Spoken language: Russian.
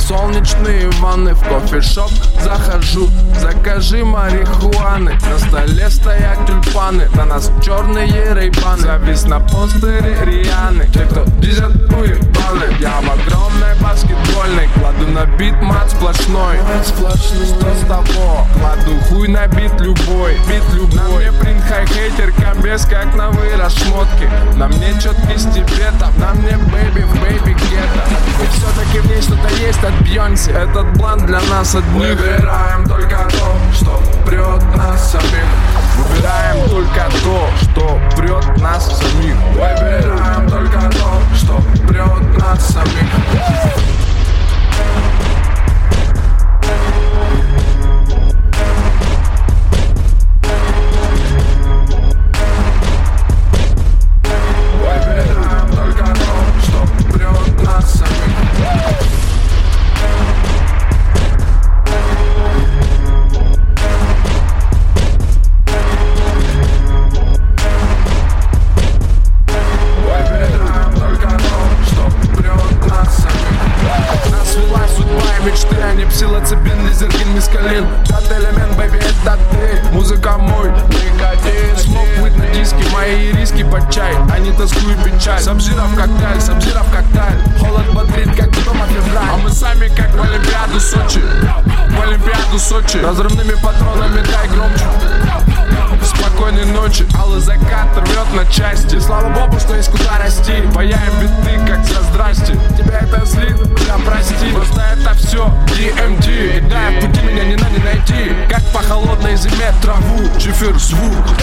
солнечные ванны. В кофешоп захожу, закажи марихуаны. На столе стоят тюльпаны, на нас черные рейбаны. Завис на постере Рианы, те, кто дизят уебаны. Я в огромной баскетбольной, кладу на бит мат сплошной. Что с того? Кладу хуй на бит любой, На мне принт хай-хейтер, комбез как новые расшмотки. На мне четкий степетов, на мне бэйби в бэйби гетто. И все-таки в ней что-то есть от Бьонси. Этот блант для нас одних. Выбираем только то, что прет нас самих. Выбираем только то, что прет нас самих. Выбираем только то, что прет нас самих. Псилоцибин, лизергин, мискалин. Пятый элемент, бэйби, это ты. Музыка мой, никотин. Смок, вид на диске, мои риски под чай. Они тоскуют печаль. Сабзира в коктейль. Холод бодрит, как дома февраль. А мы сами как в Олимпиаду Сочи. Разрывными патронами дай громче. Спокойной ночи, алый закат рвет на части. Слава богу, что есть куда расти. Паяем биты, как за здрасте. Тебя это злит, да прости. Просто это все DMT. И да, в пути меня не найти. Как по холодной зиме траву, чифер, звук.